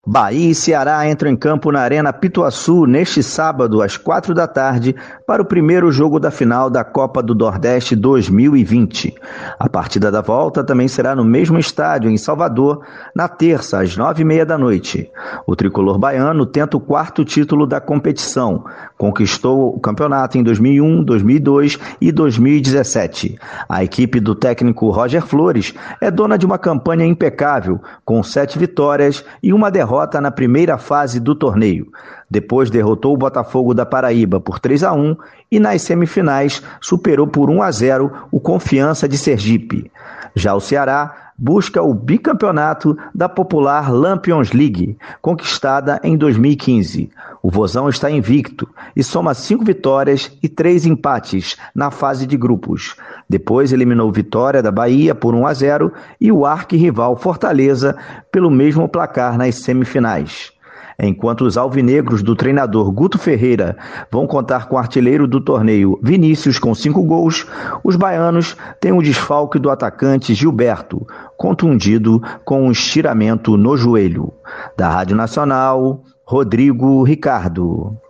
Bahia e Ceará entram em campo na Arena Pituaçu neste sábado, às 4 da tarde, para o primeiro jogo da final da Copa do Nordeste 2020. A partida da volta também será no mesmo estádio, em Salvador, na terça, às 9h30 da noite. O tricolor baiano tenta o quarto título da competição. Conquistou o campeonato em 2001, 2002 e 2017. A equipe do técnico Roger Flores é dona de uma campanha impecável, com 7 vitórias e uma derrota na primeira fase do torneio. Depois derrotou o Botafogo da Paraíba por 3-1 e nas semifinais superou por 1-0 o Confiança de Sergipe. Já o Ceará busca o bicampeonato da popular Lampions League, conquistada em 2015. O Vozão está invicto e soma 5 vitórias e 3 empates na fase de grupos. Depois eliminou Vitória da Bahia por 1-0 e o arquirrival Fortaleza pelo mesmo placar nas semifinais. Enquanto os alvinegros do treinador Guto Ferreira vão contar com o artilheiro do torneio Vinícius com 5 gols, os baianos têm o desfalque do atacante Gilberto, contundido com um estiramento no joelho. Da Rádio Nacional, Rodrigo Ricardo.